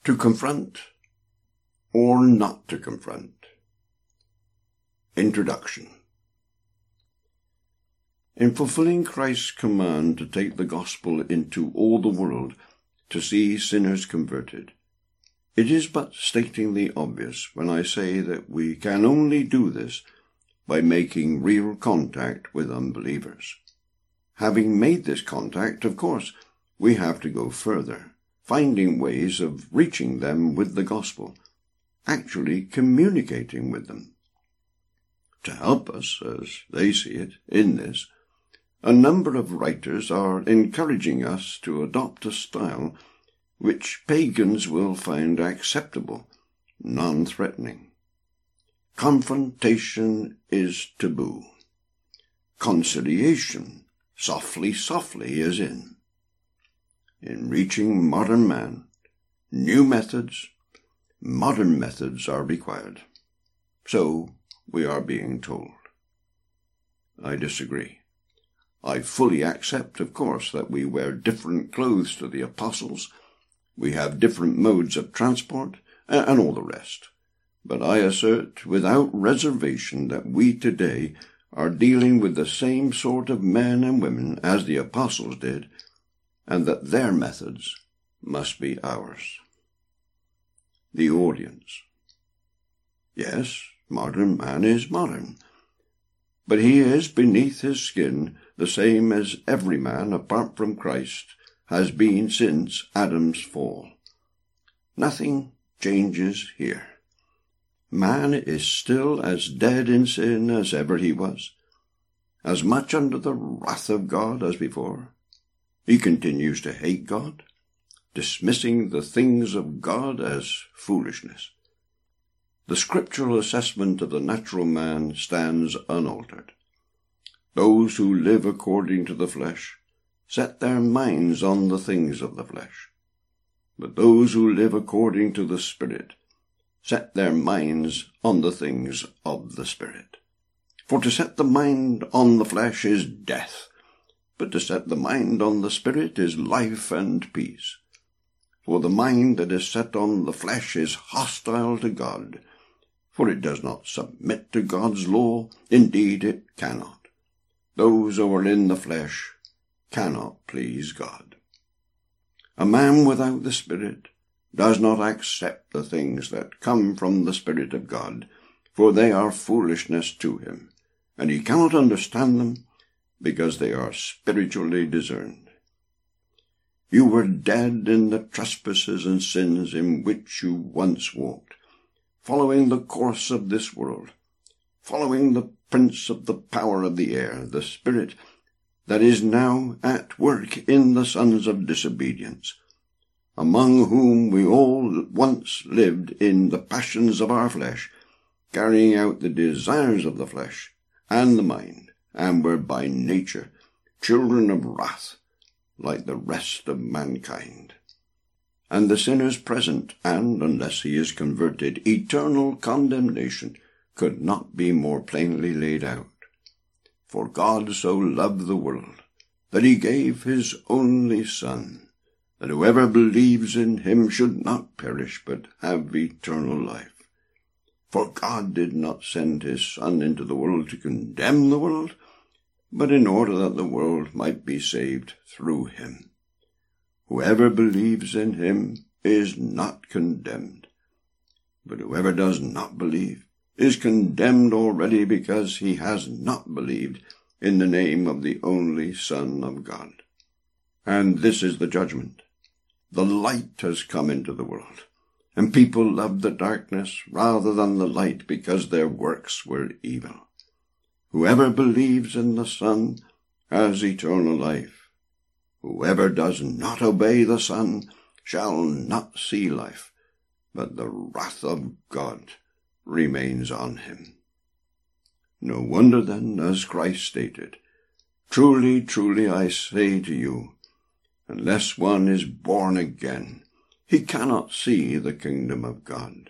To confront or not to confront. Introduction. In fulfilling Christ's command to take the gospel into all the world to see sinners converted, it is but stating the obvious when I say that we can only do this by making real contact with unbelievers. Having made this contact, of course, we have to go further, finding ways of reaching them with the gospel, actually communicating with them. To help us, as they see it, in this, a number of writers are encouraging us to adopt a style which pagans will find acceptable, non-threatening. Confrontation is taboo. Conciliation, softly, softly, is in. In reaching modern man, modern methods are required. So we are being told. I disagree. I fully accept, of course, that we wear different clothes to the apostles, we have different modes of transport, and all the rest. But I assert without reservation that we today are dealing with the same sort of men and women as the apostles did, and that their methods must be ours. The audience. Yes, modern man is modern, but he is beneath his skin the same as every man apart from Christ has been since Adam's fall. Nothing changes here. Man is still as dead in sin as ever he was, as much under the wrath of God as before. He continues to hate God, dismissing the things of God as foolishness. The scriptural assessment of the natural man stands unaltered. Those who live according to the flesh set their minds on the things of the flesh, but those who live according to the Spirit set their minds on the things of the Spirit. For to set the mind on the flesh is death, but to set the mind on the Spirit is life and peace. For the mind that is set on the flesh is hostile to God, for it does not submit to God's law. Indeed, it cannot. Those who are in the flesh cannot please God. A man without the Spirit does not accept the things that come from the Spirit of God, for they are foolishness to him, and he cannot understand them, because they are spiritually discerned. You were dead in the trespasses and sins in which you once walked, following the course of this world, following the prince of the power of the air, the spirit that is now at work in the sons of disobedience, among whom we all once lived in the passions of our flesh, carrying out the desires of the flesh and the mind, and were by nature children of wrath, like the rest of mankind. And the sinner's present, and, unless he is converted, eternal condemnation could not be more plainly laid out. For God so loved the world, that he gave his only Son, that whoever believes in him should not perish, but have eternal life. For God did not send his Son into the world to condemn the world, but in order that the world might be saved through him. Whoever believes in him is not condemned, but whoever does not believe is condemned already, because he has not believed in the name of the only Son of God. And this is the judgment. The light has come into the world, and people loved the darkness rather than the light, because their works were evil. Whoever believes in the Son has eternal life. Whoever does not obey the Son shall not see life, but the wrath of God remains on him. No wonder then, as Christ stated, "Truly, truly, I say to you, unless one is born again, he cannot see the kingdom of God.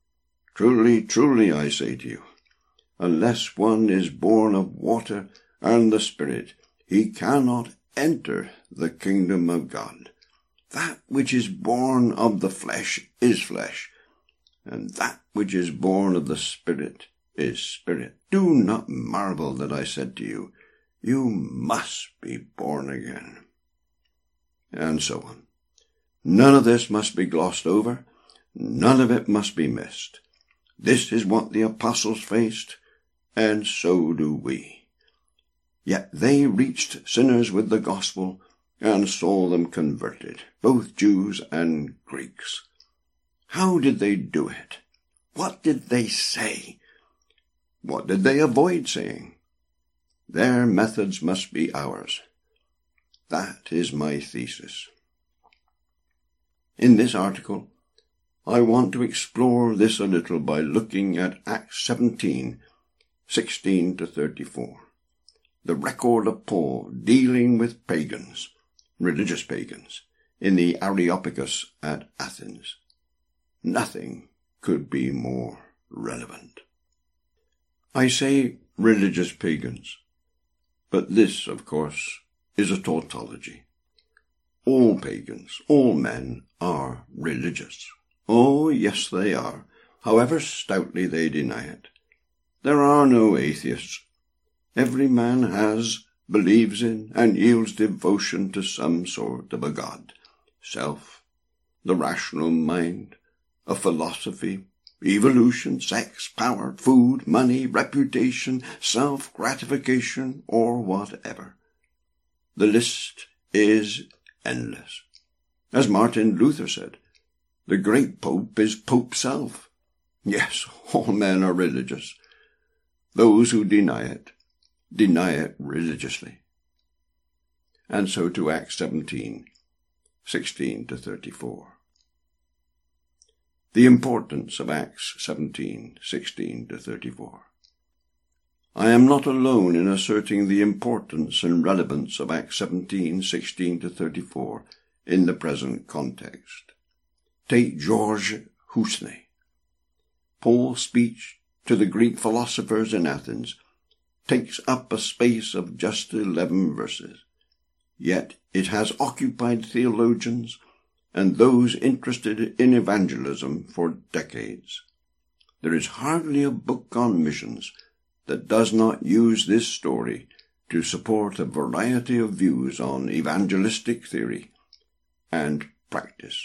Truly, truly, I say to you, unless one is born of water and the Spirit, he cannot enter the kingdom of God. That which is born of the flesh is flesh, and that which is born of the Spirit is spirit. Do not marvel that I said to you, you must be born again. And so on. None of this must be glossed over. None of it must be missed. This is what the apostles faced, and so do we. Yet they reached sinners with the gospel and saw them converted, both Jews and Greeks. How did they do it? What did they say? What did they avoid saying? Their methods must be ours. That is my thesis. In this article, I want to explore this a little by looking at Acts 17, 16 to 34, the record of Paul dealing with pagans, religious pagans, in the Areopagus at Athens. Nothing could be more relevant. I say religious pagans, but this, of course, is a tautology. All pagans, all men, are religious. Oh, yes, they are, however stoutly they deny it. There are no atheists. Every man has, believes in, and yields devotion to some sort of a god. Self, the rational mind, a philosophy, evolution, sex, power, food, money, reputation, self-gratification, or whatever. The list is endless. As Martin Luther said, the great Pope is Pope self. Yes, all men are religious. Those who deny it religiously. And so to Acts 17, 16 to 34. The importance of Acts 17, 16 to 34. I am not alone in asserting the importance and relevance of Acts 17, 16 to 34 in the present context. Take George Husney. Paul's speech to the Greek philosophers in Athens takes up a space of just 11 verses, yet it has occupied theologians and those interested in evangelism for decades. There is hardly a book on missions that does not use this story to support a variety of views on evangelistic theory and practice.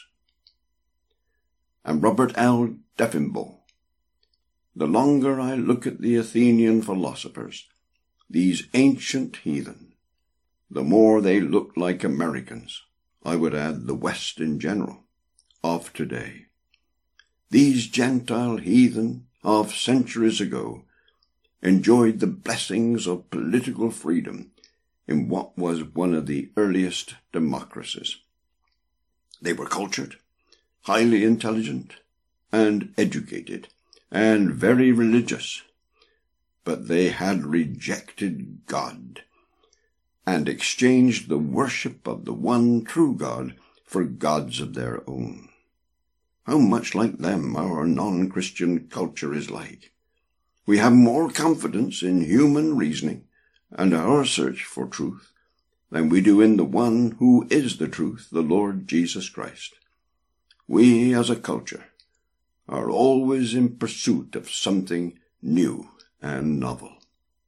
And Robert L. Deffinbow. The longer I look at the Athenian philosophers, these ancient heathen, the more they look like Americans, I would add the West in general, of today. These Gentile heathen of centuries ago enjoyed the blessings of political freedom in what was one of the earliest democracies. They were cultured, highly intelligent, and educated, and very religious, but they had rejected God and exchanged the worship of the one true God for gods of their own. How much like them our non-Christian culture is like. We have more confidence in human reasoning and our search for truth than we do in the one who is the truth, the Lord Jesus Christ. We, as a culture, are always in pursuit of something new and novel.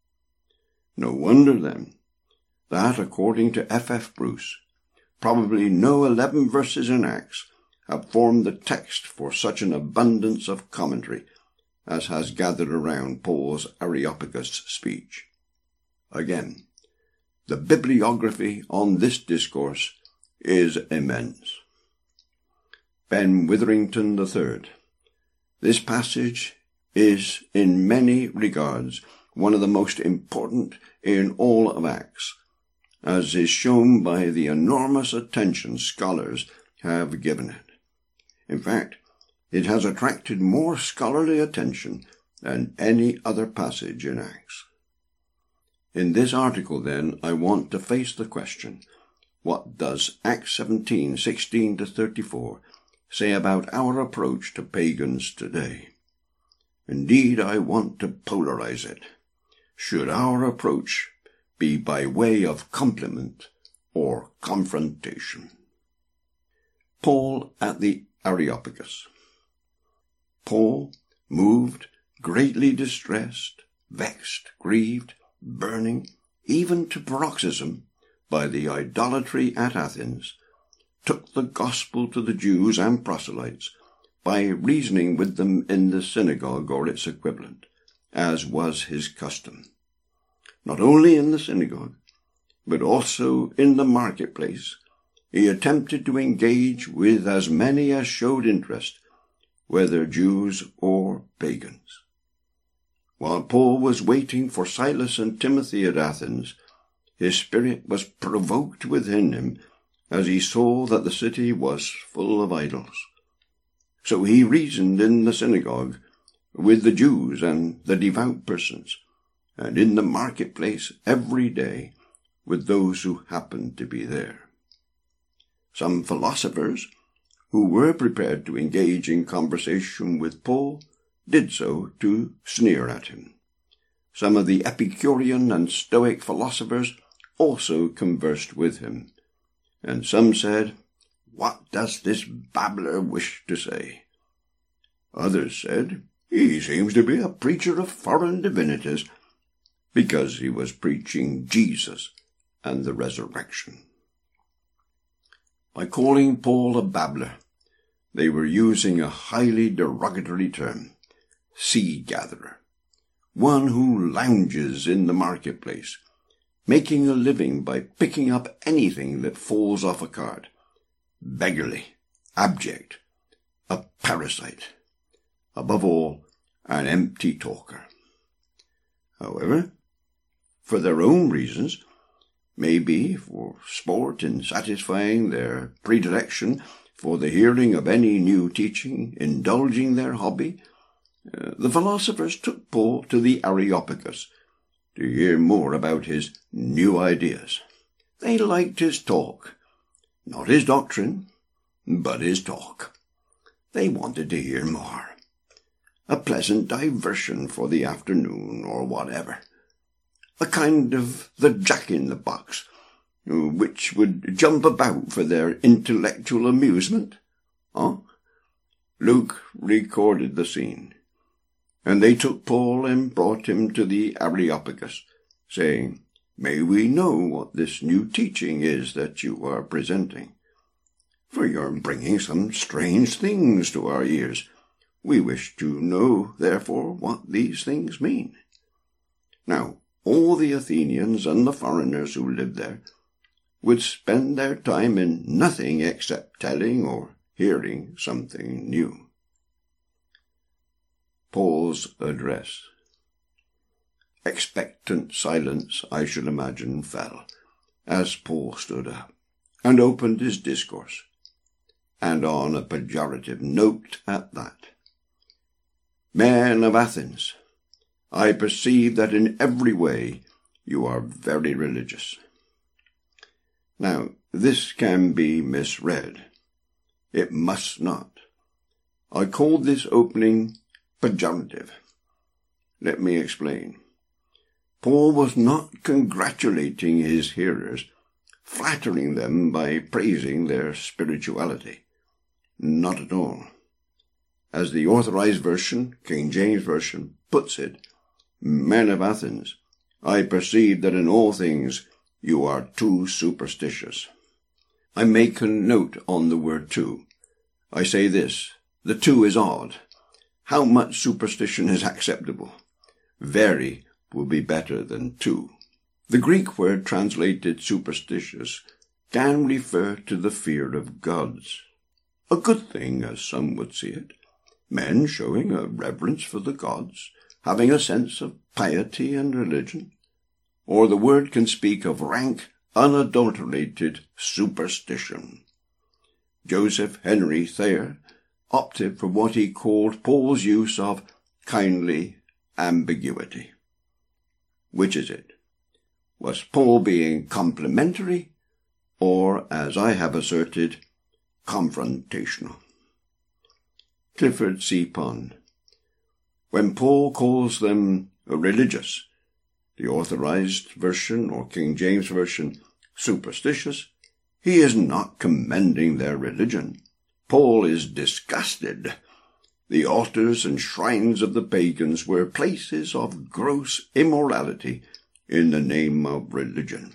No wonder, then, that, according to F. Bruce, probably no 11 verses in Acts have formed the text for such an abundance of commentary as has gathered around Paul's Areopagus speech. Again, the bibliography on this discourse is immense. Ben Witherington III. This passage is, in many regards, one of the most important in all of Acts, as is shown by the enormous attention scholars have given it. In fact, it has attracted more scholarly attention than any other passage in Acts. In this article, then, I want to face the question, what does Acts 17, 16 to 34 say about our approach to pagans today? Indeed, I want to polarize it. Should our approach be by way of compliment or confrontation? Paul at the Areopagus. Paul, moved, greatly distressed, vexed, grieved, burning, even to paroxysm, by the idolatry at Athens, took the gospel to the Jews and proselytes by reasoning with them in the synagogue or its equivalent, as was his custom. Not only in the synagogue, but also in the marketplace, he attempted to engage with as many as showed interest, whether Jews or pagans. While Paul was waiting for Silas and Timothy at Athens, his spirit was provoked within him as he saw that the city was full of idols. So he reasoned in the synagogue with the Jews and the devout persons, and in the marketplace every day with those who happened to be there. Some philosophers, who were prepared to engage in conversation with Paul, did so to sneer at him. Some of the Epicurean and Stoic philosophers also conversed with him, and some said, "What does this babbler wish to say?" Others said, "He seems to be a preacher of foreign divinities," because he was preaching Jesus and the resurrection. By calling Paul a babbler, they were using a highly derogatory term, sea-gatherer, one who lounges in the marketplace, making a living by picking up anything that falls off a cart, beggarly, abject, a parasite, above all, an empty talker. However, for their own reasons, maybe for sport in satisfying their predilection for the hearing of any new teaching, indulging their hobby, the philosophers took Paul to the Areopagus to hear more about his new ideas. They liked his talk, not his doctrine, but his talk. They wanted to hear more. A pleasant diversion for the afternoon or whatever. A kind of the Jack-in-the-Box, which would jump about for their intellectual amusement. Luke recorded the scene, and they took Paul and brought him to the Areopagus, saying, "May we know what this new teaching is that you are presenting? For you're bringing some strange things to our ears. We wish to know, therefore, what these things mean." Now, all the Athenians and the foreigners who lived there would spend their time in nothing except telling or hearing something new. Paul's address. Expectant silence, I should imagine, fell as Paul stood up and opened his discourse, and on a pejorative note at that. "Men of Athens, I perceive that in every way you are very religious." Now, this can be misread. It must not. I called this opening pejorative. Let me explain. Paul was not congratulating his hearers, flattering them by praising their spirituality. Not at all. As the Authorized Version, King James Version, puts it, "Men of Athens, I perceive that in all things you are too superstitious." I make a note on the word too. I say this, the too is odd. How much superstition is acceptable? Very will be better than too. The Greek word translated superstitious can refer to the fear of gods. A good thing, as some would see it. Men showing a reverence for the gods, having a sense of piety and religion. Or the word can speak of rank, unadulterated superstition. Joseph Henry Thayer opted for what he called Paul's use of kindly ambiguity. Which is it? Was Paul being complimentary, or, as I have asserted, confrontational? Clifford C. Pond. When Paul calls them religious, the Authorized Version or King James Version superstitious, he is not commending their religion, Paul is disgusted. The altars and shrines of the pagans were places of gross immorality in the name of religion.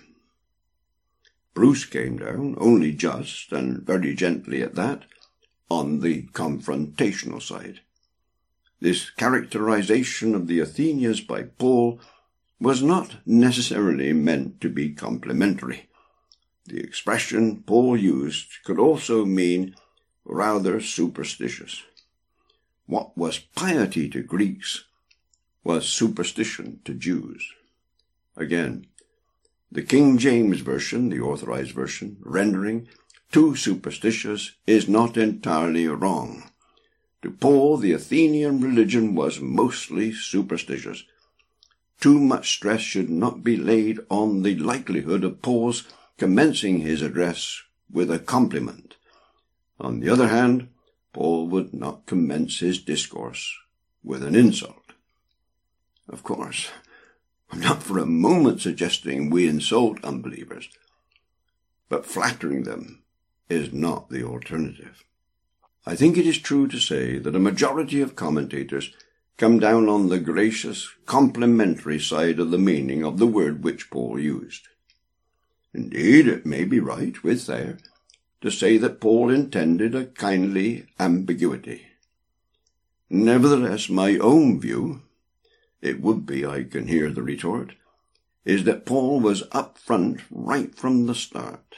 Bruce came down, only just, and very gently at that, on the confrontational side. This characterization of the Athenians by Paul was not necessarily meant to be complimentary. The expression Paul used could also mean rather superstitious. What was piety to Greeks was superstition to Jews. Again, the King James Version, the Authorized Version, rendering too superstitious is not entirely wrong. To Paul, the Athenian religion was mostly superstitious. Too much stress should not be laid on the likelihood of Paul's commencing his address with a compliment. On the other hand, Paul would not commence his discourse with an insult. Of course, I'm not for a moment suggesting we insult unbelievers, but flattering them is not the alternative. I think it is true to say that a majority of commentators come down on the gracious, complimentary side of the meaning of the word which Paul used. Indeed, it may be right, with there, to say that Paul intended a kindly ambiguity. Nevertheless, my own view, it would be, I can hear the retort, is that Paul was up front right from the start.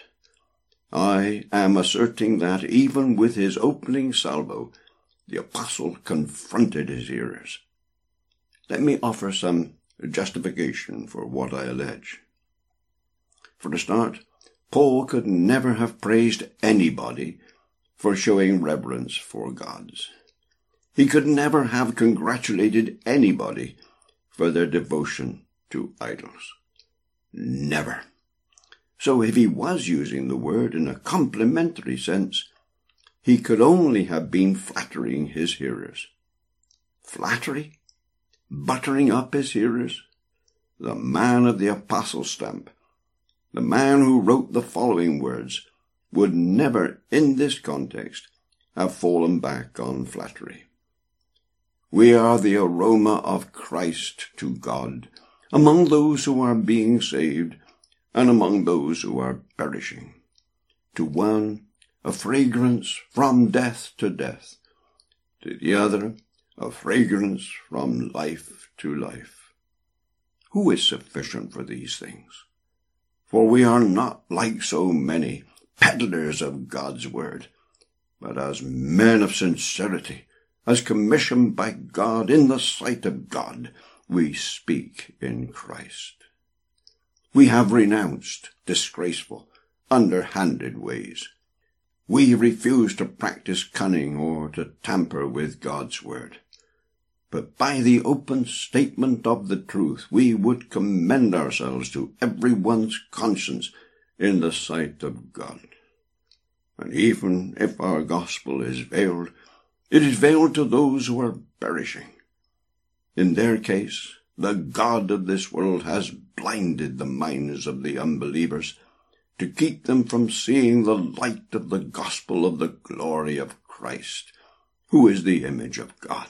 I am asserting that even with his opening salvo, the apostle confronted his hearers. Let me offer some justification for what I allege. For a start, Paul could never have praised anybody for showing reverence for gods. He could never have congratulated anybody for their devotion to idols. Never. So if he was using the word in a complimentary sense, he could only have been flattering his hearers. Flattery? Buttering up his hearers? The man of the apostle stamp, the man who wrote the following words, would never, in this context, have fallen back on flattery. We are the aroma of Christ to God, among those who are being saved, and among those who are perishing. To one, a fragrance from death to death. To the other, a fragrance from life to life. Who is sufficient for these things? For we are not like so many peddlers of God's word, but as men of sincerity, as commissioned by God in the sight of God, we speak in Christ. We have renounced disgraceful, underhanded ways. We refuse to practice cunning or to tamper with God's word. But by the open statement of the truth, we would commend ourselves to everyone's conscience in the sight of God. And even if our gospel is veiled, it is veiled to those who are perishing. In their case, the God of this world has blinded the minds of the unbelievers to keep them from seeing the light of the gospel of the glory of Christ, who is the image of God.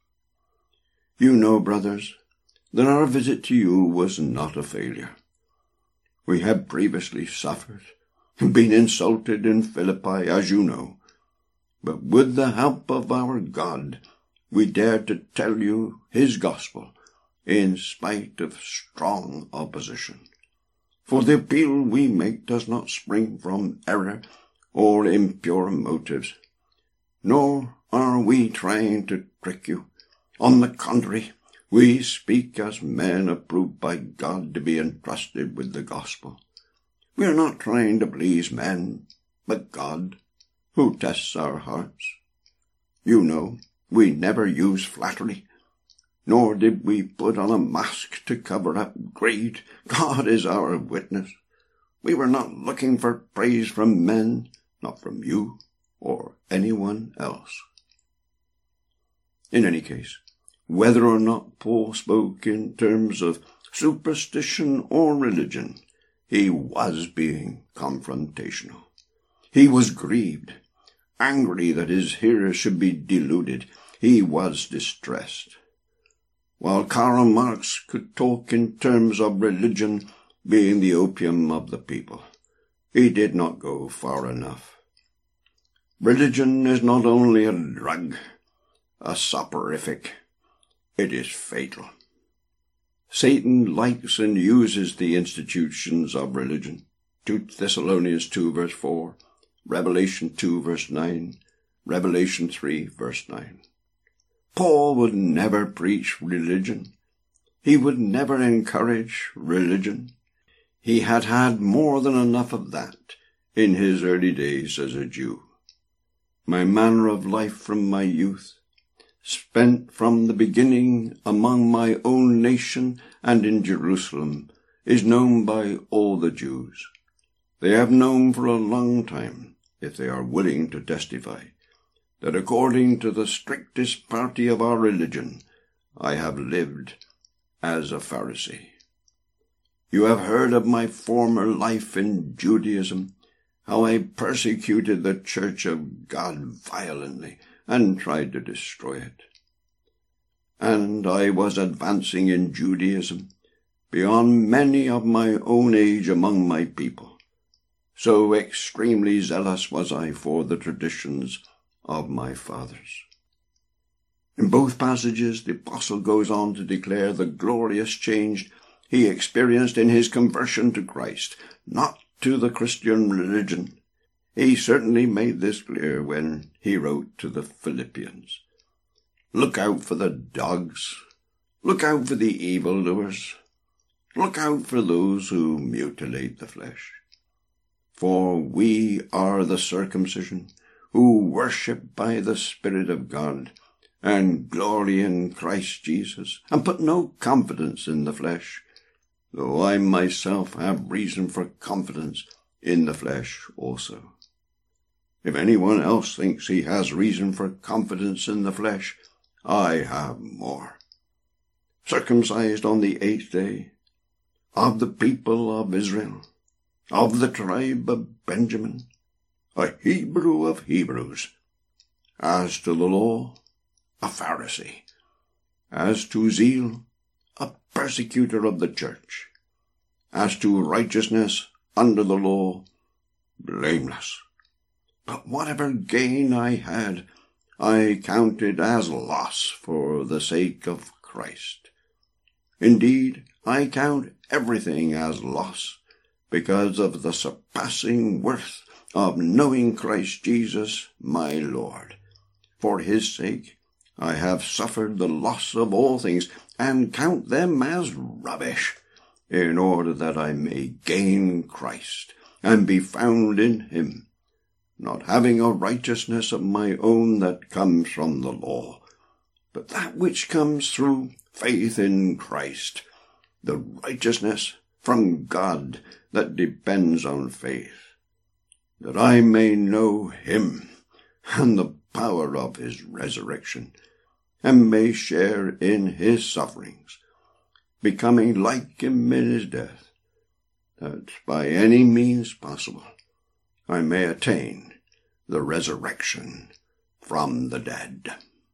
You know, brothers, that our visit to you was not a failure. We had previously suffered, been insulted in Philippi, as you know, but with the help of our God, we dared to tell you his gospel, in spite of strong opposition. For the appeal we make does not spring from error or impure motives, nor are we trying to trick you. On the contrary, we speak as men approved by God to be entrusted with the gospel. We are not trying to please men, but God, who tests our hearts. You know, we never use flattery, nor did we put on a mask to cover up greed. God is our witness. We were not looking for praise from men, not from you or anyone else. In any case, whether or not Paul spoke in terms of superstition or religion, he was being confrontational. He was grieved, angry that his hearers should be deluded. He was distressed. While Karl Marx could talk in terms of religion being the opium of the people, he did not go far enough. Religion is not only a drug, a soporific, it is fatal. Satan likes and uses the institutions of religion. 2 Thessalonians 2 verse 4, Revelation 2 verse 9, Revelation 3 verse 9. Paul would never preach religion. He would never encourage religion. He had had more than enough of that in his early days as a Jew. My manner of life from my youth, spent from the beginning among my own nation and in Jerusalem, is known by all the Jews. They have known for a long time, if they are willing to testify, that according to the strictest party of our religion, I have lived as a Pharisee. You have heard of my former life in Judaism, how I persecuted the church of God violently and tried to destroy it. And I was advancing in Judaism beyond many of my own age among my people. So extremely zealous was I for the traditions of my fathers. In both passages, the apostle goes on to declare the glorious change he experienced in his conversion to Christ, not to the Christian religion. He certainly made this clear when he wrote to the Philippians. Look out for the dogs. Look out for the evildoers. Look out for those who mutilate the flesh. For we are the circumcision, who worship by the Spirit of God, and glory in Christ Jesus, and put no confidence in the flesh, though I myself have reason for confidence in the flesh also. If anyone else thinks he has reason for confidence in the flesh, I have more. Circumcised on the 8th day, of the people of Israel, of the tribe of Benjamin, a Hebrew of Hebrews, as to the law, a Pharisee, as to zeal, a persecutor of the church, as to righteousness under the law, blameless. But whatever gain I had, I counted as loss for the sake of Christ. Indeed, I count everything as loss, because of the surpassing worth of knowing Christ Jesus my Lord. For his sake I have suffered the loss of all things, and count them as rubbish, in order that I may gain Christ, and be found in him, not having a righteousness of my own that comes from the law, but that which comes through faith in Christ, the righteousness from God that depends on faith, that I may know him and the power of his resurrection, and may share in his sufferings, becoming like him in his death, that by any means possible I may attain the resurrection from the dead.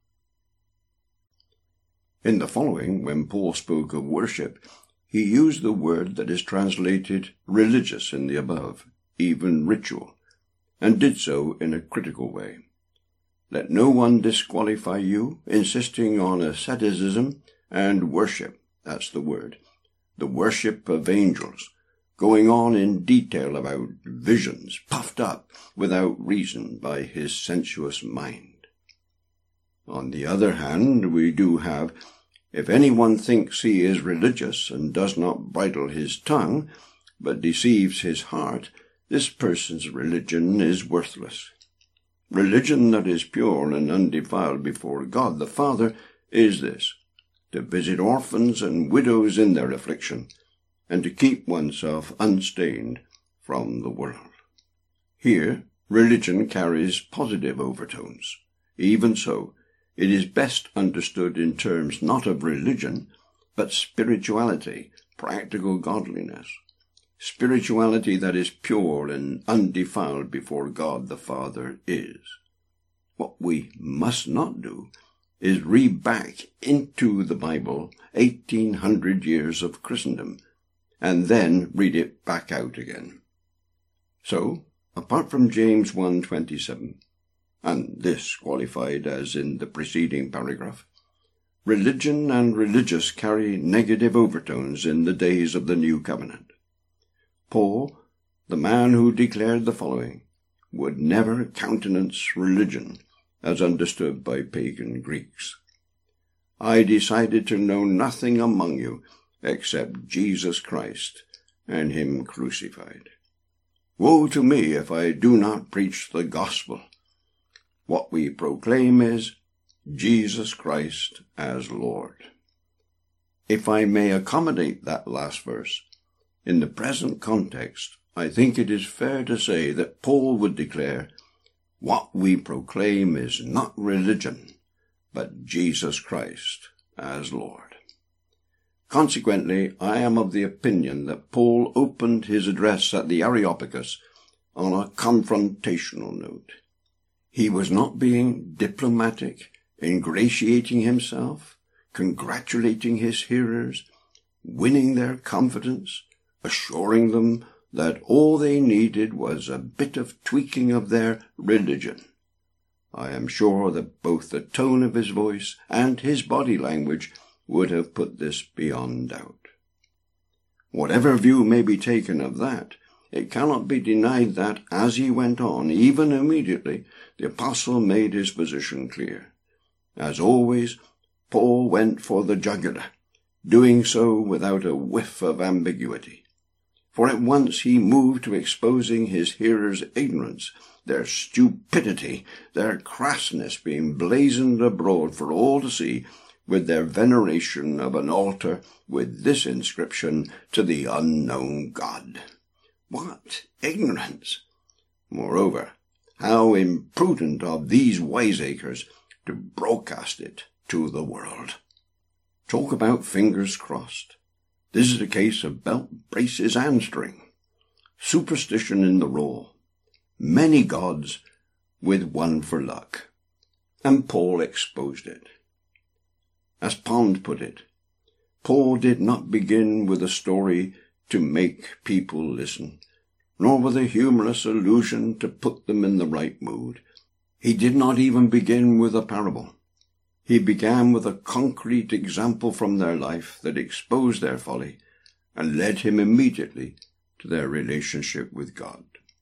In the following, when Paul spoke of worship, he used the word that is translated religious in the above, even ritual, and did so in a critical way. Let no one disqualify you, insisting on asceticism and worship, that's the word, the worship of angels, going on in detail about visions, puffed up without reason by his sensuous mind. On the other hand, we do have, if anyone thinks he is religious and does not bridle his tongue, but deceives his heart, this person's religion is worthless. Religion that is pure and undefiled before God the Father is this, to visit orphans and widows in their affliction, and to keep oneself unstained from the world. Here, religion carries positive overtones. Even so, it is best understood in terms not of religion, but spirituality, practical godliness. Spirituality that is pure and undefiled before God the Father is. What we must not do is read back into the Bible 1800 years of Christendom, and then read it back out again. So, apart from James 1:27, and this qualified as in the preceding paragraph, religion and religious carry negative overtones in the days of the New Covenant. Paul, the man who declared the following, would never countenance religion as understood by pagan Greeks. I decided to know nothing among you except Jesus Christ and him crucified. Woe to me if I do not preach the gospel. What we proclaim is Jesus Christ as Lord. If I may accommodate that last verse, in the present context, I think it is fair to say that Paul would declare, what we proclaim is not religion, but Jesus Christ as Lord. Consequently, I am of the opinion that Paul opened his address at the Areopagus on a confrontational note. He was not being diplomatic, ingratiating himself, congratulating his hearers, winning their confidence, assuring them that all they needed was a bit of tweaking of their religion. I am sure that both the tone of his voice and his body language would have put this beyond doubt. Whatever view may be taken of that, it cannot be denied that, as he went on, even immediately, the apostle made his position clear. As always, Paul went for the jugular, doing so without a whiff of ambiguity. For at once he moved to exposing his hearers' ignorance, their stupidity, their crassness being blazoned abroad for all to see, with their veneration of an altar with this inscription, to the unknown God. What ignorance! Moreover, how imprudent of these wiseacres to broadcast it to the world. Talk about fingers crossed. This is a case of belt, braces, and string. Superstition in the raw. Many gods with one for luck. And Paul exposed it. As Pond put it, Paul did not begin with a story to make people listen, nor with a humorous allusion to put them in the right mood. He did not even begin with a parable. He began with a concrete example from their life that exposed their folly and led him immediately to their relationship with God.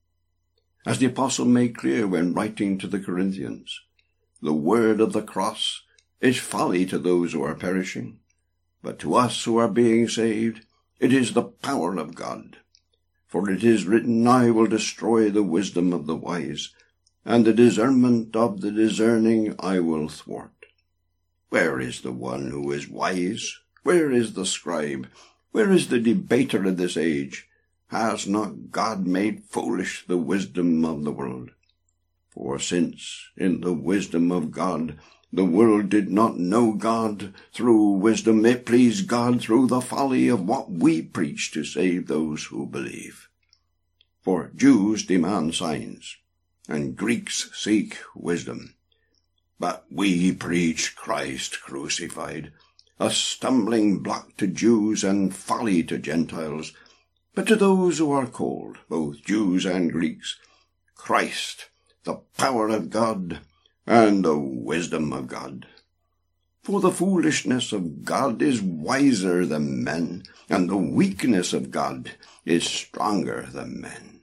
As the apostle made clear when writing to the Corinthians, the word of the cross is folly to those who are perishing, but to us who are being saved, it is the power of God. For it is written, I will destroy the wisdom of the wise, and the discernment of the discerning I will thwart. Where is the one who is wise? Where is the scribe? Where is the debater of this age? Has not God made foolish the wisdom of the world? For since, in the wisdom of God, the world did not know God through wisdom, it pleased God through the folly of what we preach to save those who believe. For Jews demand signs, and Greeks seek wisdom. But we preach Christ crucified, a stumbling block to Jews and folly to Gentiles. But to those who are called, both Jews and Greeks, Christ, the power of God, and the wisdom of God. For the foolishness of God is wiser than men, and the weakness of God is stronger than men.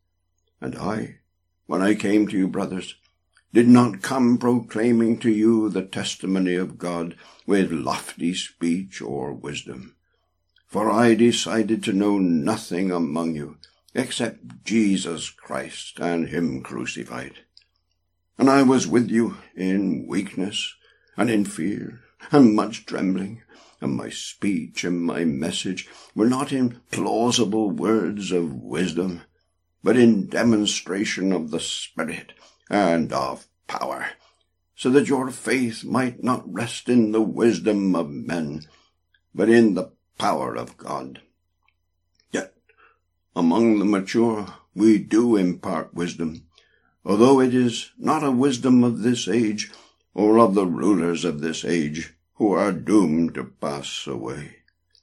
And I, when I came to you, brothers, did not come proclaiming to you the testimony of God with lofty speech or wisdom. For I decided to know nothing among you except Jesus Christ and him crucified. And I was with you in weakness and in fear and much trembling, and my speech and my message were not in plausible words of wisdom, but in demonstration of the Spirit and of power, so that your faith might not rest in the wisdom of men, but in the power of God. Yet among the mature we do impart wisdom, although it is not a wisdom of this age, or of the rulers of this age, who are doomed to pass away.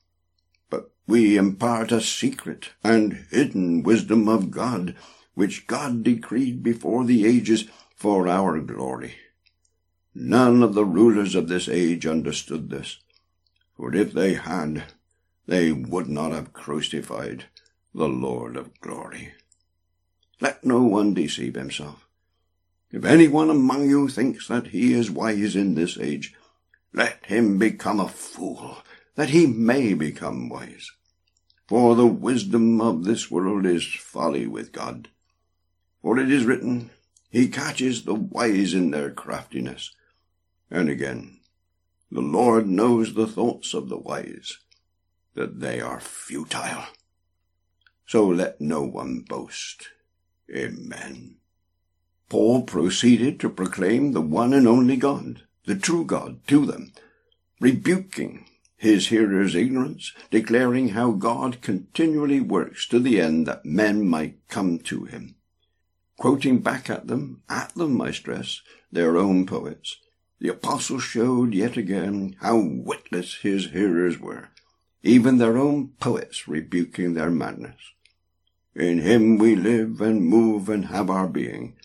But we impart a secret and hidden wisdom of God, which God decreed before the ages for our glory. None of the rulers of this age understood this, for if they had, they would not have crucified the Lord of glory. Let no one deceive himself. If anyone among you thinks that he is wise in this age, let him become a fool, that he may become wise. For the wisdom of this world is folly with God. For it is written, He catches the wise in their craftiness. And again, the Lord knows the thoughts of the wise, that they are futile. So let no one boast. Amen. Paul proceeded to proclaim the one and only God, the true God, to them, rebuking his hearers' ignorance, declaring how God continually works to the end that men might come to him. Quoting back at them, I stress, their own poets, the apostle showed yet again how witless his hearers were, even their own poets rebuking their madness. In him we live and move and have our being,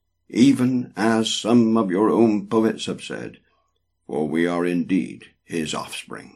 even as some of your own poets have said, for we are indeed his offspring.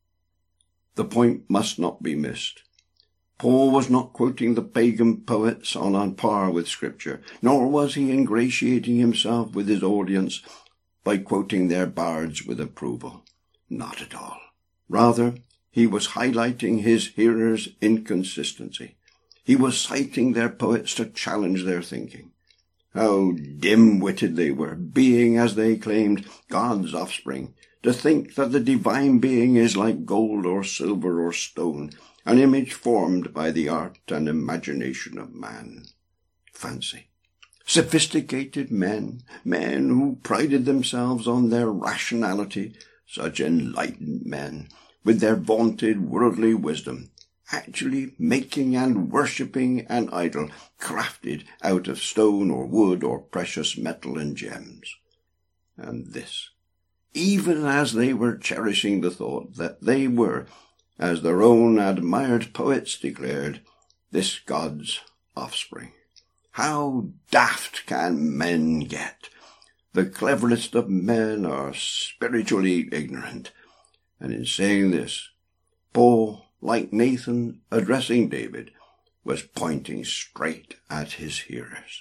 The point must not be missed. Paul was not quoting the pagan poets on par with Scripture, nor was he ingratiating himself with his audience by quoting their bards with approval. Not at all. Rather, he was highlighting his hearers' inconsistency. He was citing their poets to challenge their thinking. How dim-witted they were, being, as they claimed, God's offspring, to think that the divine being is like gold or silver or stone, an image formed by the art and imagination of man. Fancy. Sophisticated men who prided themselves on their rationality, such enlightened men, with their vaunted worldly wisdom, actually making and worshipping an idol crafted out of stone or wood or precious metal and gems. And this, even as they were cherishing the thought that they were, as their own admired poets declared, this God's offspring. How daft can men get? The cleverest of men are spiritually ignorant. And in saying this, Paul, like Nathan addressing David, was pointing straight at his hearers.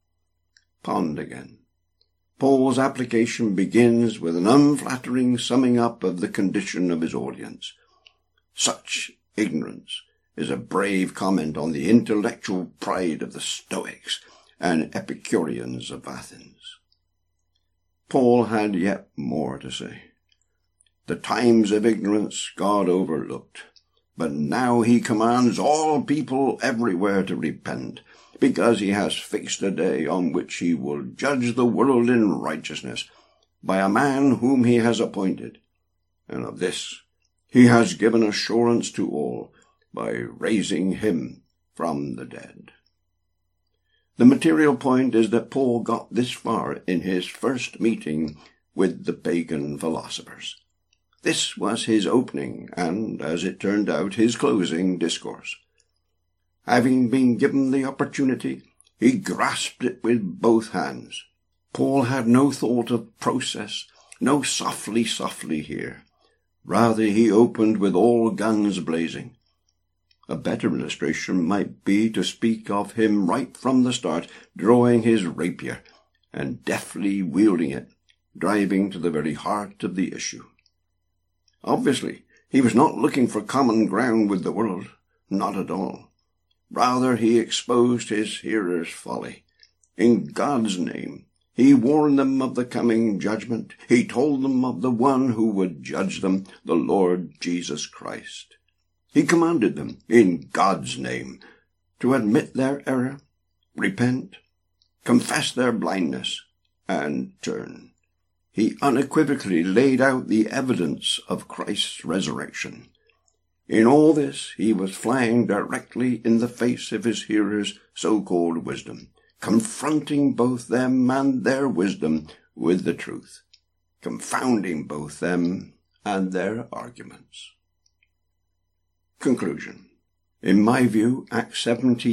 Pond again. Paul's application begins with an unflattering summing up of the condition of his audience. Such ignorance is a brave comment on the intellectual pride of the Stoics and Epicureans of Athens. Paul had yet more to say. The times of ignorance God overlooked, but now he commands all people everywhere to repent, because he has fixed a day on which he will judge the world in righteousness by a man whom he has appointed, and of this he has given assurance to all by raising him from the dead. The material point is that Paul got this far in his first meeting with the pagan philosophers. This was his opening and, as it turned out, his closing discourse. Having been given the opportunity, he grasped it with both hands. Paul had no thought of process, no softly here. Rather, he opened with all guns blazing. A better illustration might be to speak of him right from the start, drawing his rapier and deftly wielding it, driving to the very heart of the issue. Obviously, he was not looking for common ground with the world, not at all. Rather, he exposed his hearers' folly. In God's name, he warned them of the coming judgment. He told them of the one who would judge them, the Lord Jesus Christ. He commanded them, in God's name, to admit their error, repent, confess their blindness, and turn. He unequivocally laid out the evidence of Christ's resurrection. In all this, he was flying directly in the face of his hearers' so-called wisdom, confronting both them and their wisdom with the truth, confounding both them and their arguments. Conclusion. In my view, Acts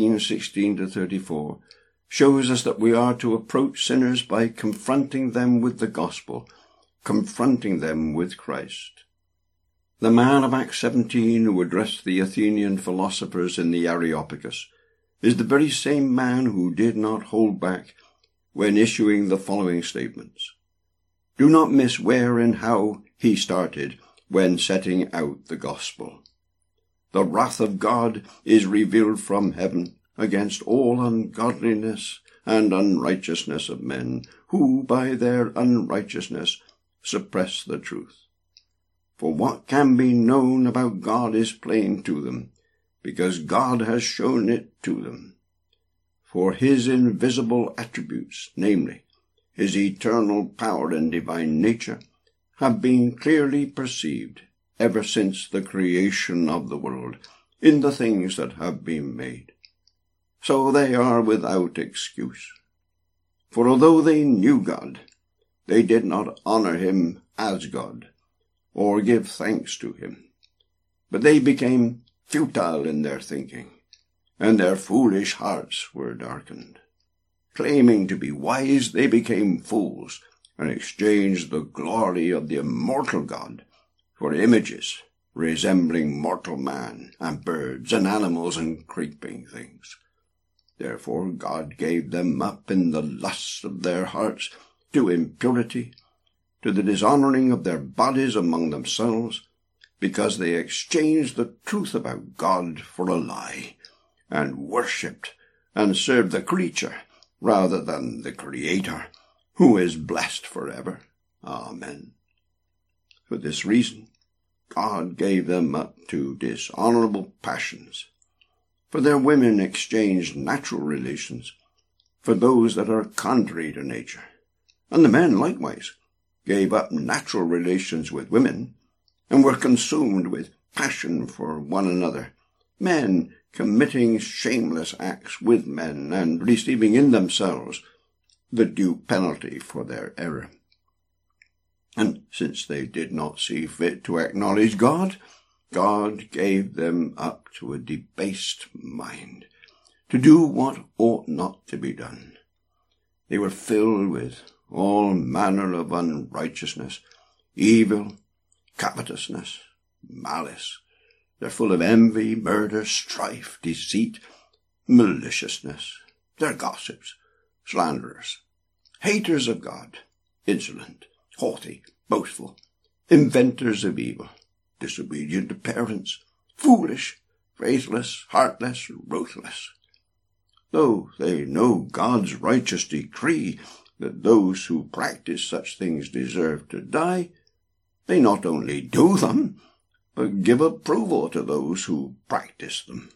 17:16-34 shows us that we are to approach sinners by confronting them with the gospel, confronting them with Christ. The man of Acts 17 who addressed the Athenian philosophers in the Areopagus is the very same man who did not hold back when issuing the following statements. Do not miss where and how he started when setting out the gospel. The wrath of God is revealed from heaven against all ungodliness and unrighteousness of men, who by their unrighteousness suppress the truth. For what can be known about God is plain to them, because God has shown it to them. For his invisible attributes, namely, his eternal power and divine nature, have been clearly perceived ever since the creation of the world in the things that have been made. So they are without excuse. For although they knew God, they did not honor him as God, or give thanks to him. But they became futile in their thinking, and their foolish hearts were darkened. Claiming to be wise, they became fools, and exchanged the glory of the immortal God for images resembling mortal man, and birds, and animals, and creeping things. Therefore God gave them up in the lusts of their hearts to impurity, to the dishonoring of their bodies among themselves, because they exchanged the truth about God for a lie, and worshipped and served the creature rather than the Creator, who is blessed forever. Amen. For this reason, God gave them up to dishonorable passions. For their women exchanged natural relations for those that are contrary to nature, and the men likewise gave up natural relations with women, and were consumed with passion for one another, men committing shameless acts with men, and receiving in themselves the due penalty for their error. And since they did not see fit to acknowledge God, God gave them up to a debased mind, to do what ought not to be done. They were filled with all manner of unrighteousness, evil, covetousness, malice. They're full of envy, murder, strife, deceit, maliciousness. They're gossips, slanderers, haters of God, insolent, haughty, boastful, inventors of evil, disobedient to parents, foolish, faithless, heartless, ruthless. Though they know God's righteous decree that those who practice such things deserve to die, they not only do them, but give approval to those who practice them.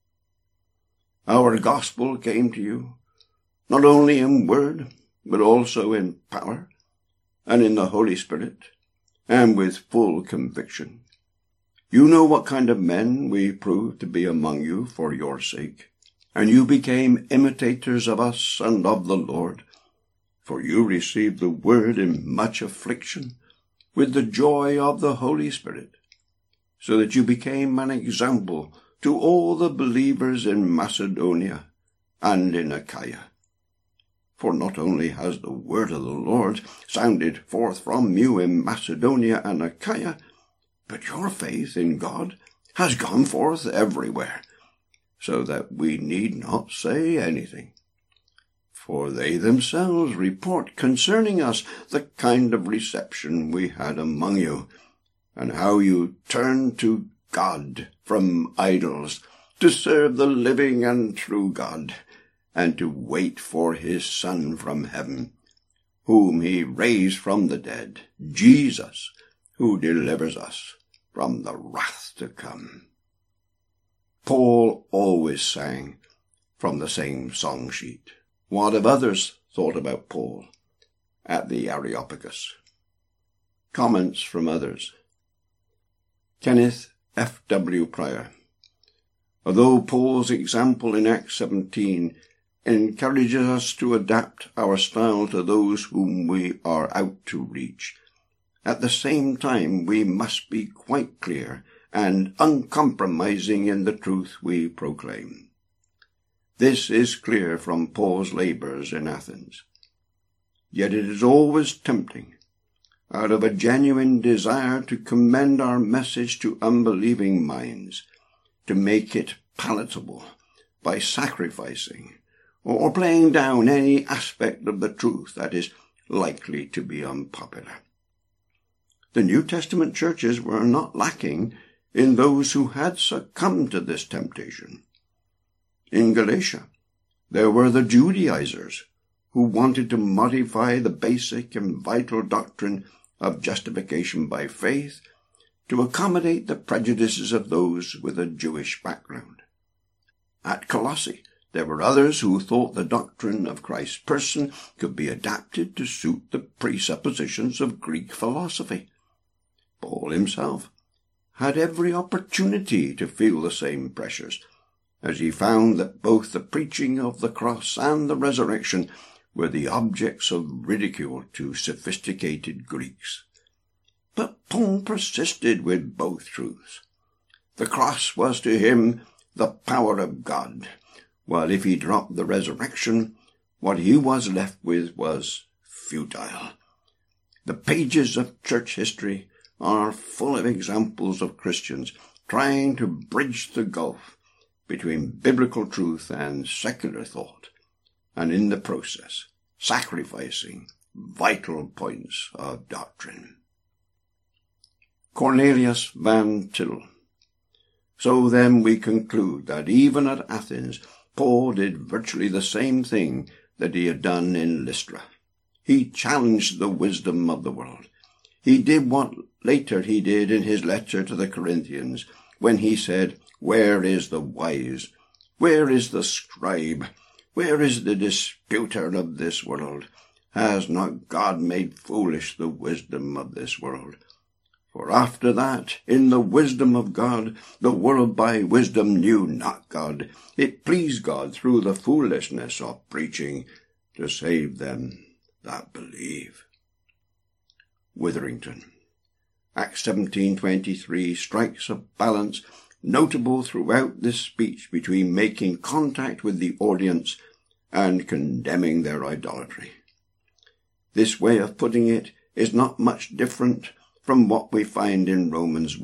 Our gospel came to you, not only in word, but also in power, and in the Holy Spirit, and with full conviction. You know what kind of men we proved to be among you for your sake, and you became imitators of us and of the Lord, for you received the word in much affliction, with the joy of the Holy Spirit, so that you became an example to all the believers in Macedonia and in Achaia. For not only has the word of the Lord sounded forth from you in Macedonia and Achaia, but your faith in God has gone forth everywhere, so that we need not say anything. For they themselves report concerning us the kind of reception we had among you, and how you turned to God from idols to serve the living and true God, and to wait for his Son from heaven, whom he raised from the dead, Jesus, who delivers us from the wrath to come. Paul always sang from the same song sheet. What have others thought about Paul at the Areopagus? Comments from others. Kenneth F. W. Pryor. Although Paul's example in Acts 17 encourages us to adapt our style to those whom we are out to reach. At the same time, we must be quite clear and uncompromising in the truth we proclaim. This is clear from Paul's labours in Athens. Yet it is always tempting, out of a genuine desire to commend our message to unbelieving minds, to make it palatable by sacrificing or playing down any aspect of the truth that is likely to be unpopular. The New Testament churches were not lacking in those who had succumbed to this temptation. In Galatia, there were the Judaizers who wanted to modify the basic and vital doctrine of justification by faith to accommodate the prejudices of those with a Jewish background. At Colossae, there were others who thought the doctrine of Christ's person could be adapted to suit the presuppositions of Greek philosophy. Paul himself had every opportunity to feel the same pressures, as he found that both the preaching of the cross and the resurrection were the objects of ridicule to sophisticated Greeks. But Paul persisted with both truths. The cross was to him the power of God, while if he dropped the resurrection, what he was left with was futile. The pages of church history are full of examples of Christians trying to bridge the gulf between biblical truth and secular thought, and in the process sacrificing vital points of doctrine. Cornelius Van Til. So then we conclude that even at Athens, Paul did virtually the same thing that he had done in Lystra. He challenged the wisdom of the world. He did what later he did in his letter to the Corinthians, when he said, "Where is the wise? Where is the scribe? Where is the disputer of this world? Has not God made foolish the wisdom of this world? For after that, in the wisdom of God, the world by wisdom knew not God. It pleased God through the foolishness of preaching to save them that believe." Witherington. Acts 17:23 strikes a balance notable throughout this speech between making contact with the audience and condemning their idolatry. This way of putting it is not much different from what we find in Romans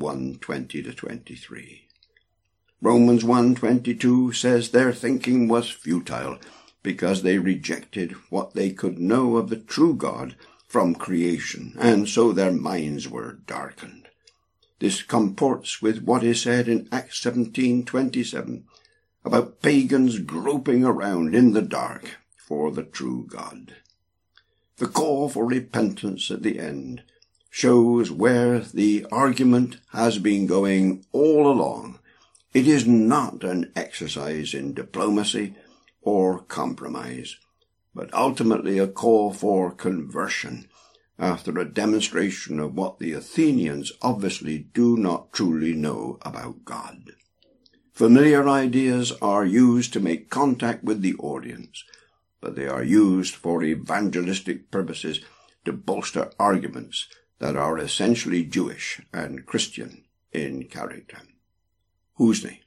1:20-23. Romans 1:22 says their thinking was futile because they rejected what they could know of the true God from creation, and so their minds were darkened. This comports with what is said in Acts 17:27 about pagans groping around in the dark for the true God. The call for repentance at the end shows where the argument has been going all along. It is not an exercise in diplomacy or compromise, but ultimately a call for conversion after a demonstration of what the Athenians obviously do not truly know about God. Familiar ideas are used to make contact with the audience, but they are used for evangelistic purposes to bolster arguments that are essentially Jewish and Christian in character. Husny.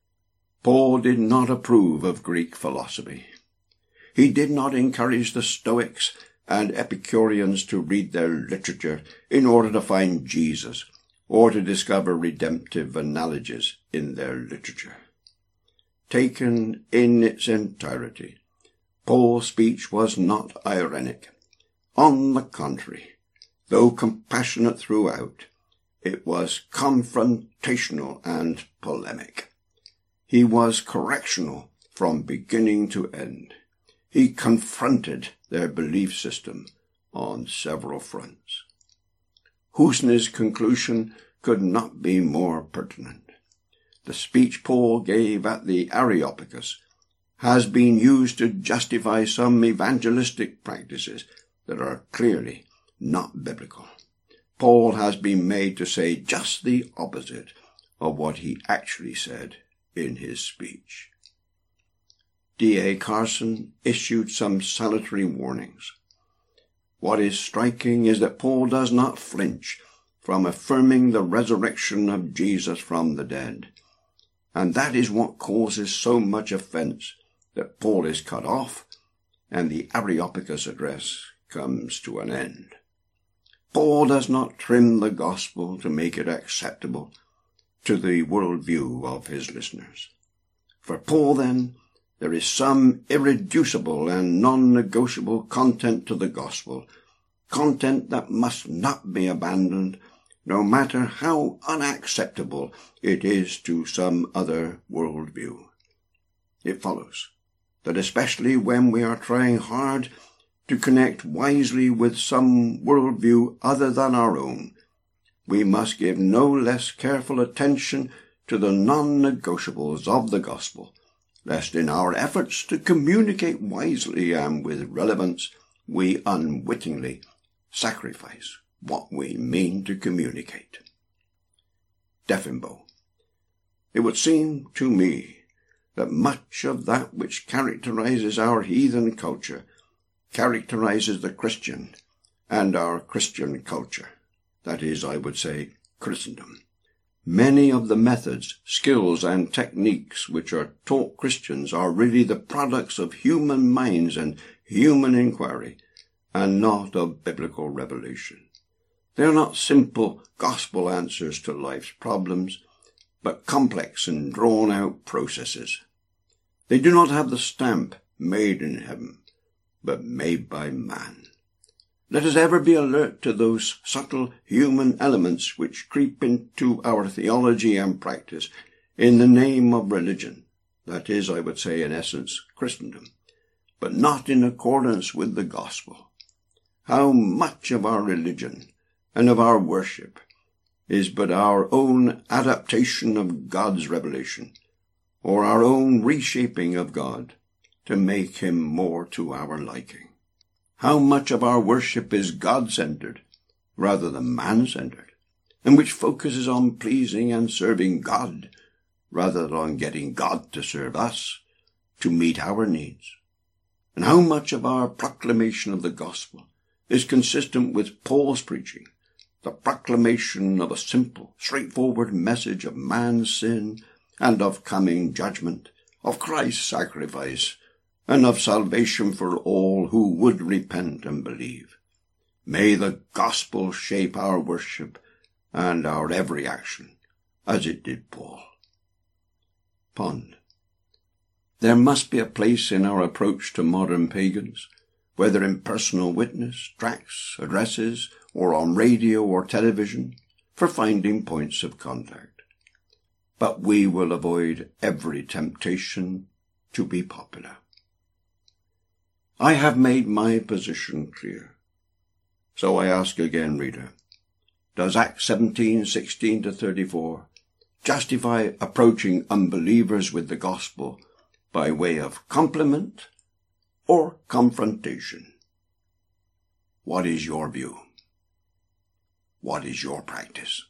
Paul did not approve of Greek philosophy. He did not encourage the Stoics and Epicureans to read their literature in order to find Jesus or to discover redemptive analogies in their literature. Taken in its entirety, Paul's speech was not ironic. On the contrary, though compassionate throughout, it was confrontational and polemic. He was correctional from beginning to end. He confronted their belief system on several fronts. Husny's conclusion could not be more pertinent. The speech Paul gave at the Areopagus has been used to justify some evangelistic practices that are clearly not biblical. Paul has been made to say just the opposite of what he actually said in his speech. D.A. Carson issued some salutary warnings. What is striking is that Paul does not flinch from affirming the resurrection of Jesus from the dead. And that is what causes so much offense, that Paul is cut off and the Areopagus address comes to an end. Paul does not trim the gospel to make it acceptable to the worldview of his listeners. For Paul, then, there is some irreducible and non-negotiable content to the gospel, content that must not be abandoned, no matter how unacceptable it is to some other worldview. It follows that especially when we are trying hard to connect wisely with some worldview other than our own, we must give no less careful attention to the non-negotiables of the gospel, lest in our efforts to communicate wisely and with relevance, we unwittingly sacrifice what we mean to communicate. Defimbo. It would seem to me that much of that which characterizes our heathen culture characterizes the Christian and our Christian culture. That is, I would say, Christendom. Many of the methods, skills, and techniques which are taught Christians are really the products of human minds and human inquiry, and not of biblical revelation. They are not simple gospel answers to life's problems, but complex and drawn-out processes. They do not have the stamp made in heaven, but made by man. Let us ever be alert to those subtle human elements which creep into our theology and practice in the name of religion, that is, I would say, in essence, Christendom, but not in accordance with the gospel. How much of our religion and of our worship is but our own adaptation of God's revelation, or our own reshaping of God to make him more to our liking. How much of our worship is God-centered rather than man-centered, and which focuses on pleasing and serving God rather than on getting God to serve us, to meet our needs. And how much of our proclamation of the gospel is consistent with Paul's preaching, the proclamation of a simple, straightforward message of man's sin and of coming judgment, of Christ's sacrifice, and of salvation for all who would repent and believe. May the gospel shape our worship and our every action, as it did Paul. Pond. There must be a place in our approach to modern pagans, whether in personal witness, tracts, addresses, or on radio or television, for finding points of contact. But we will avoid every temptation to be popular. I have made my position clear. So I ask again, reader, does Acts 17:16-34 justify approaching unbelievers with the gospel by way of compliment or confrontation? What is your view? What is your practice?